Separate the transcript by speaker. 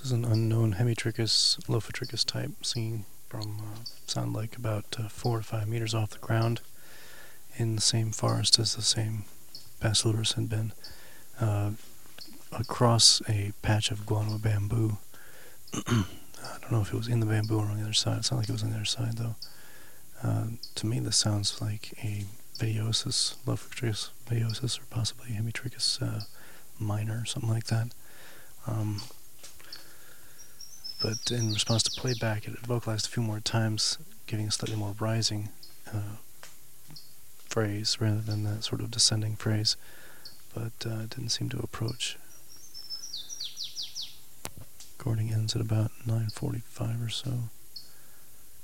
Speaker 1: This is an unknown Hemitrichus lophotrichus type seen from sound like about 4 to 5 meters off the ground in the same forest as the same Basilourus had been, across a patch of guano bamboo. I don't know if it was in the bamboo or on the other side. It sounded like it was on the other side though. To me this sounds like a Beiosis, lophotrichus Beiosis, or possibly Hemitrichus minor, something like that. But in response to playback, it vocalized a few more times, giving a slightly more rising phrase rather than that sort of descending phrase, but it didn't seem to approach. Recording ends at about 9:45 or so.